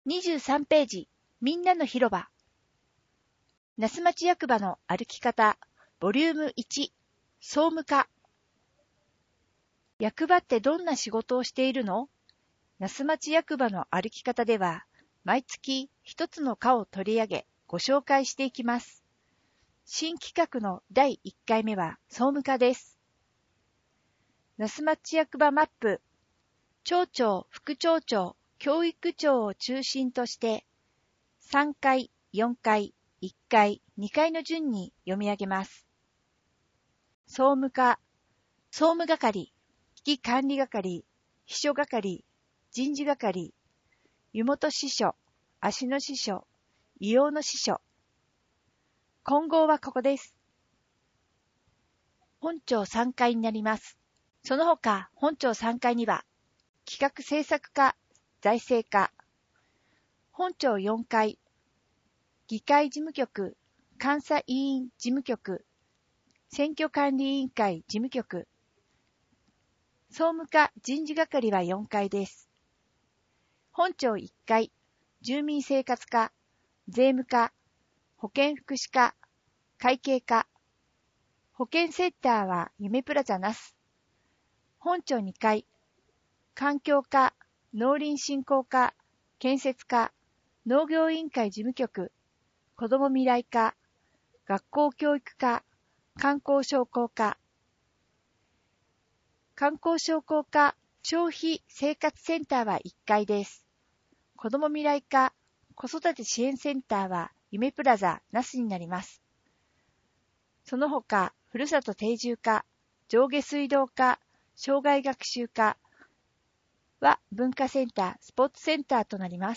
23ページ、みんなの広場。那須町役場の歩き方、ボリューム1、総務課。役場ってどんな仕事をしているの？那須町役場の歩き方では、毎月一つの課を取り上げ、ご紹介していきます。新企画の第1回目は総務課です。那須町役場マップ、町長、副町長、教育長を中心として、3階、4階、1階、2階の順に読み上げます。総務課、総務係、危機管理係、秘書係、人事係、湯本支所、芦野支所、硫黄の支所。混合はここです。本庁3階になります。その他、本庁3階には、企画制作課、財政課、本庁4階、議会事務局、監査委員事務局、選挙管理委員会事務局、総務課人事係は4階です。本庁1階、住民生活課、税務課、保健福祉課、会計課、保健センターは夢プラザ那須。本庁2階、環境課、農林振興課、建設課、農業委員会事務局、子ども未来課、学校教育課、観光商工課、観光商工課、消費生活センターは1階です。子ども未来課、子育て支援センターは夢プラザ那須になります。その他、ふるさと定住課、上下水道課、障害学習課は文化センター、スポーツセンターとなります。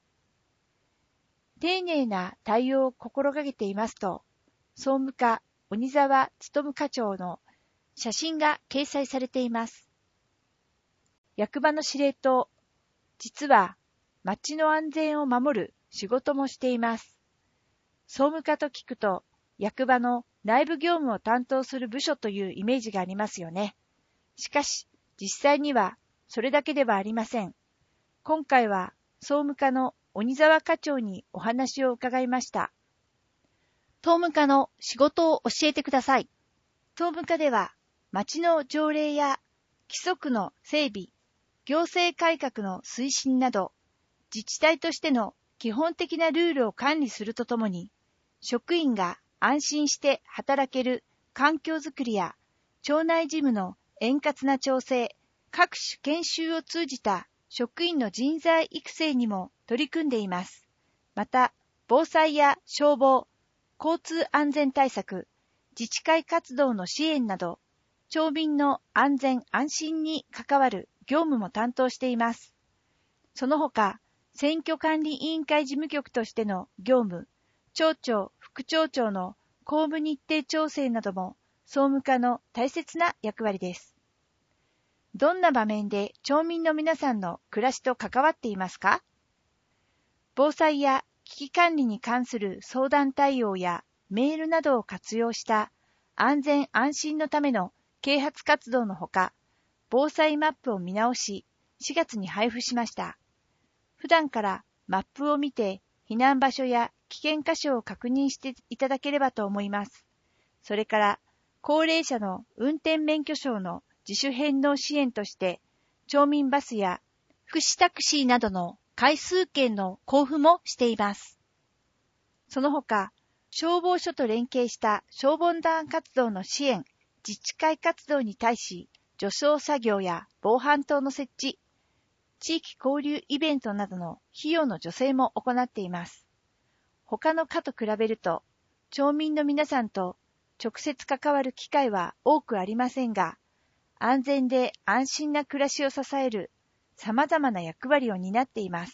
丁寧な対応を心がけていますと、総務課鬼沢勉課長の写真が掲載されています。役場の司令塔、実は町の安全を守る仕事もしています。総務課と聞くと、役場の内部業務を担当する部署というイメージがありますよね。しかし、実際にはそれだけではありません。今回は総務課の鬼沢課長にお話を伺いました。総務課の仕事を教えてください。総務課では、町の条例や規則の整備、行政改革の推進など、自治体としての基本的なルールを管理するとともに、職員が安心して働ける環境づくりや、町内事務の円滑な調整、各種研修を通じた職員の人材育成にも取り組んでいます。また、防災や消防、交通安全対策、自治会活動の支援など、町民の安全安心に関わる業務も担当しています。その他、選挙管理委員会事務局としての業務、町長、副町長の公務日程調整なども総務課の大切な役割です。どんな場面で町民の皆さんの暮らしと関わっていますか？防災や危機管理に関する相談対応やメールなどを活用した安全安心のための啓発活動のほか、防災マップを見直し、4月に配布しました。普段からマップを見て避難場所や危険箇所を確認していただければと思います。それから、高齢者の運転免許証の自主返納支援として、町民バスや福祉タクシーなどの回数券の交付もしています。その他、消防署と連携した消防団活動の支援、自治会活動に対し、除草作業や防犯灯の設置、地域交流イベントなどの費用の助成も行っています。他の課と比べると、町民の皆さんと直接関わる機会は多くありませんが、安全で安心な暮らしを支える様々な役割を担っています。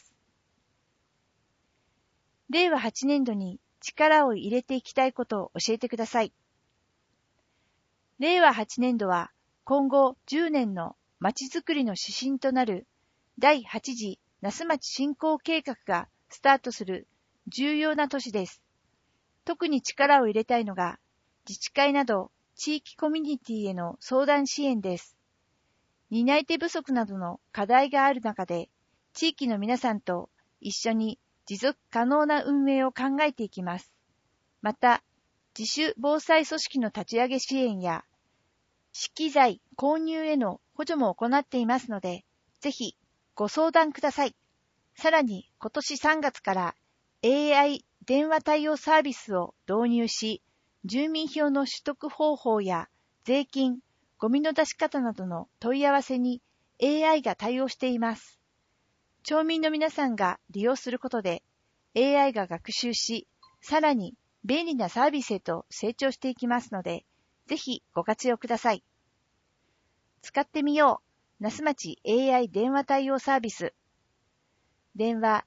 令和8年度に力を入れていきたいことを教えてください。令和8年度は今後10年のまちづくりの指針となる第8次那須町振興計画がスタートする重要な年です。特に力を入れたいのが自治会など地域コミュニティへの相談支援です。担い手不足などの課題がある中で、地域の皆さんと一緒に持続可能な運営を考えていきます。また、自主防災組織の立ち上げ支援や、資機材購入への補助も行っていますので、ぜひご相談ください。さらに今年3月から AI 電話対応サービスを導入し、住民票の取得方法や税金、ゴミの出し方などの問い合わせに AI が対応しています。町民の皆さんが利用することで AI が学習し、さらに便利なサービスへと成長していきますので、ぜひご活用ください。使ってみよう。那須町 AI 電話対応サービス。電話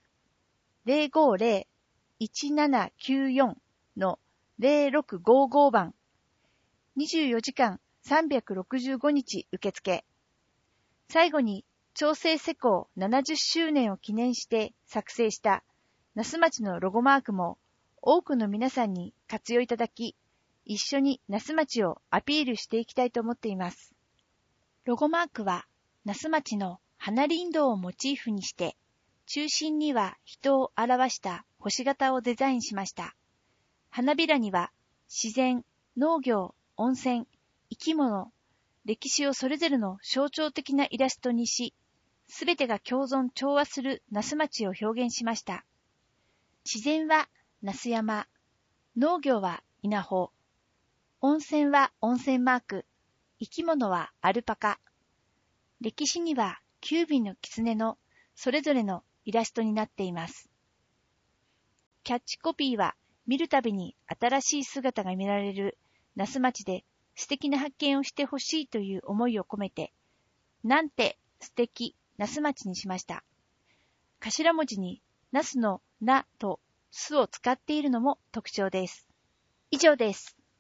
050-1794-0655 番。24時間365日受付。最後に、町政施行70周年を記念して作成した那須町のロゴマークも多くの皆さんに活用いただき、一緒に那須町をアピールしていきたいと思っています。ロゴマークは那須町の花林道をモチーフにして、中心には人を表した星型をデザインしました。花びらには自然、農業、温泉、生き物、歴史をそれぞれの象徴的なイラストにし、すべてが共存調和する那須町を表現しました。自然は那須山、農業は稲穂、温泉は温泉マーク、生き物はアルパカ、歴史には9尾の狐のそれぞれのイラストになっています。キャッチコピーは見るたびに新しい姿が見られる那須町で素敵な発見をしてほしいという思いを込めて、なんて素敵那須町にしました。頭文字に那須のなとすを使っているのも特徴です。以上です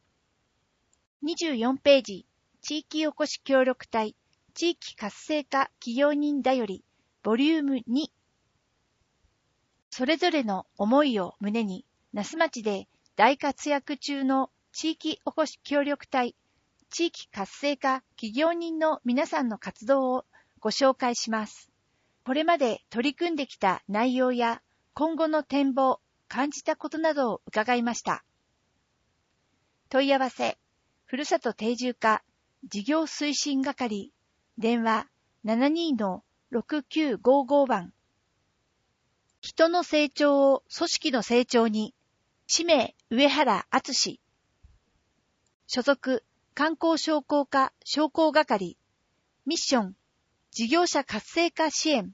。24ページ、地域おこし協力隊、地域活性化企業人だより、ボリューム2。それぞれの思いを胸に、那須町で大活躍中の地域おこし協力隊、地域活性化企業人の皆さんの活動をご紹介します。これまで取り組んできた内容や今後の展望、感じたことなどを伺いました。問い合わせ、ふるさと定住化事業推進係、電話 72-6955 番。人の成長を組織の成長に。氏名上原敦。所属観光商工課商工係。ミッション事業者活性化支援。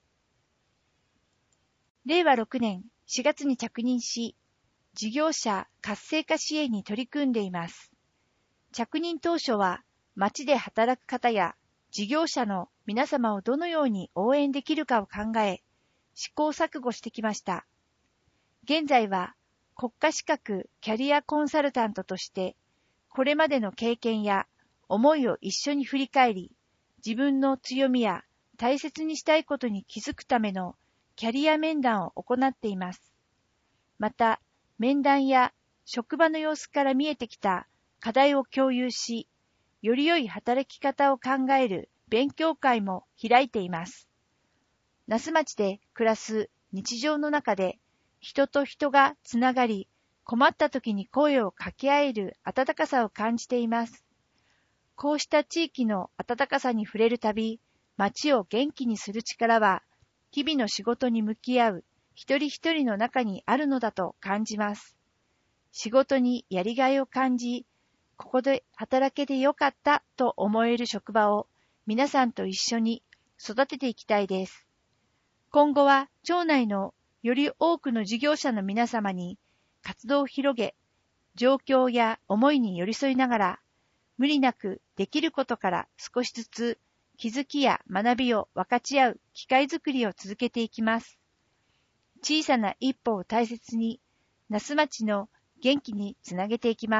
令和6年4月に着任し、事業者活性化支援に取り組んでいます。着任当初は町で働く方や事業者の皆様をどのように応援できるかを考え、試行錯誤してきました。現在は国家資格キャリアコンサルタントとして、これまでの経験や思いを一緒に振り返り、自分の強みや大切にしたいことに気づくためのキャリア面談を行っています。また、面談や職場の様子から見えてきた課題を共有し、より良い働き方を考える勉強会も開いています。那須町で暮らす日常の中で、人と人がつながり、困った時に声を掛け合える温かさを感じています。こうした地域の温かさに触れるたび、町を元気にする力は、日々の仕事に向き合う一人一人の中にあるのだと感じます。仕事にやりがいを感じ、ここで働けてよかったと思える職場を皆さんと一緒に育てていきたいです。今後は町内のより多くの事業者の皆様に活動を広げ、状況や思いに寄り添いながら、無理なくできることから少しずつ気づきや学びを分かち合う機会づくりを続けていきます。小さな一歩を大切に、那須町の元気につなげていきます。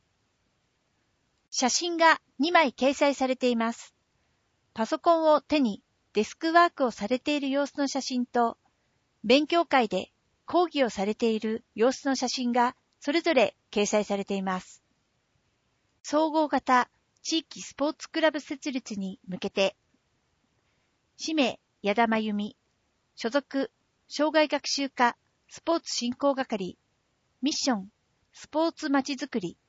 写真が2枚掲載されています。パソコンを手にデスクワークをされている様子の写真と、勉強会で講義をされている様子の写真がそれぞれ掲載されています。総合型地域スポーツクラブ設立に向けて、氏名矢田真由美、所属障害学習課スポーツ振興係、ミッション、スポーツまちづくり。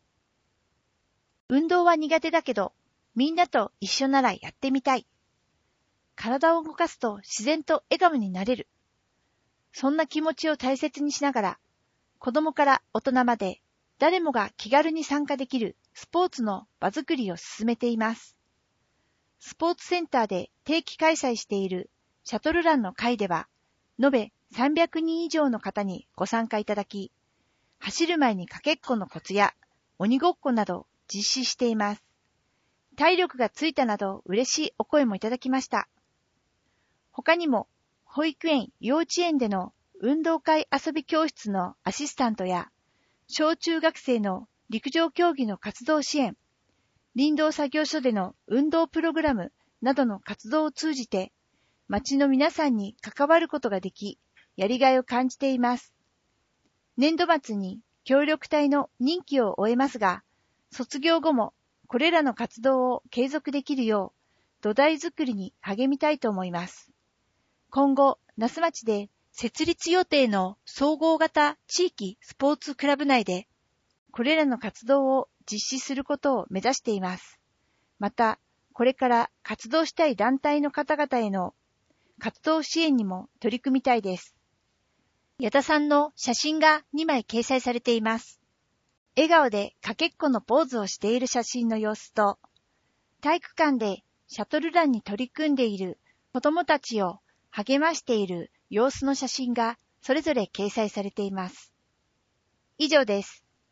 運動は苦手だけど、みんなと一緒ならやってみたい。体を動かすと自然と笑顔になれる。そんな気持ちを大切にしながら、子供から大人まで誰もが気軽に参加できるスポーツの場づくりを進めています。スポーツセンターで定期開催しているシャトルランの会では、延べ300人以上の方にご参加いただき、走る前にかけっこのコツや鬼ごっこなど実施しています。体力がついたなど嬉しいお声もいただきました。他にも、保育園、幼稚園での運動会遊び教室のアシスタントや、小中学生の陸上競技の活動支援、林道作業所での運動プログラムなどの活動を通じて、町の皆さんに関わることができ、やりがいを感じています。年度末に協力隊の任期を終えますが、卒業後もこれらの活動を継続できるよう、土台作りに励みたいと思います。今後、那須町で設立予定の総合型地域スポーツクラブ内で、これらの活動を実施することを目指しています。また、これから活動したい団体の方々への活動支援にも取り組みたいです。矢田さんの写真が2枚掲載されています。笑顔でかけっこのポーズをしている写真の様子と、体育館でシャトルランに取り組んでいる子どもたちを励ましている様子の写真がそれぞれ掲載されています。以上です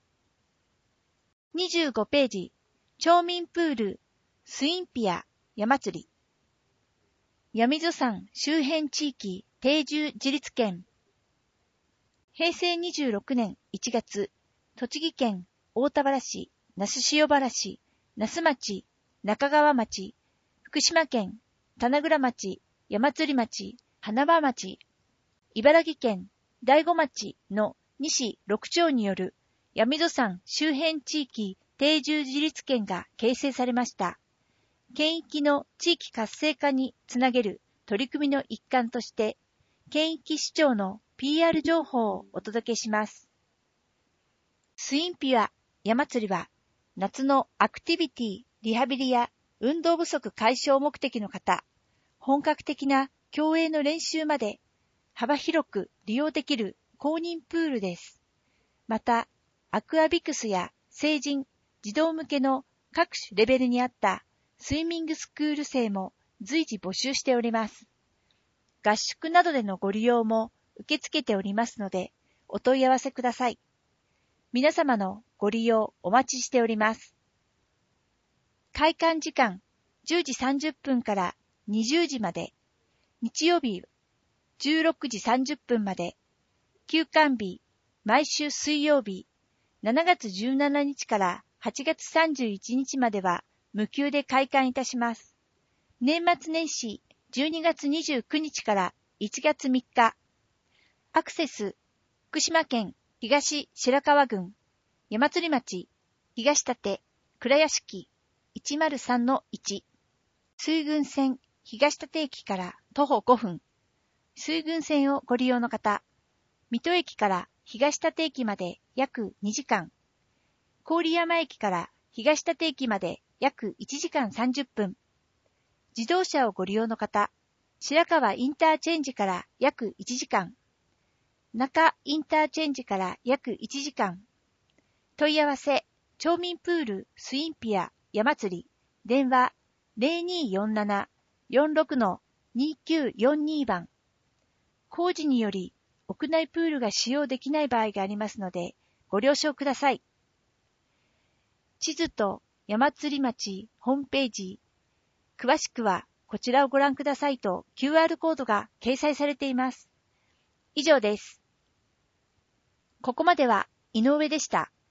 。25ページ、町民プール、スインピア、山釣り。闇溝山周辺地域定住自立権。平成26年1月、栃木県大田原市、那須塩原市、那須町、中川町、福島県棚倉町、山釣町、花場町、茨城県大子町の2市6町による闇溝山周辺地域定住自立権が形成されました。県域の地域活性化につなげる取り組みの一環として、県域市長の PR 情報をお届けします。スインピア山釣りは、夏のアクティビティ、リハビリや運動不足解消目的の方、本格的な競泳の練習まで幅広く利用できる公認プールです。また、アクアビクスや成人、児童向けの各種レベルに合ったスイミングスクール生も随時募集しております。合宿などでのご利用も受け付けておりますので、お問い合わせください。皆様のご利用お待ちしております。開館時間10時30分から20時まで、日曜日16時30分まで、休館日毎週水曜日7月17日から8月31日までは無給で開館いたします。年末年始12月29日から1月3日、アクセス福島県東白川郡山釣町東館倉屋敷 103-1、水郡線東館駅から徒歩5分、水郡線をご利用の方、水戸駅から東館駅まで約2時間、郡山駅から東館駅まで約1時間30分、自動車をご利用の方、白川インターチェンジから約1時間、中インターチェンジから約1時間、問い合わせ、町民プールスインピア山釣り、電話 0247-46-2942 番。工事により屋内プールが使用できない場合がありますので、ご了承ください。地図と山釣町ホームページ、詳しくはこちらをご覧くださいと QR コードが掲載されています。以上です。ここまでは井上でした。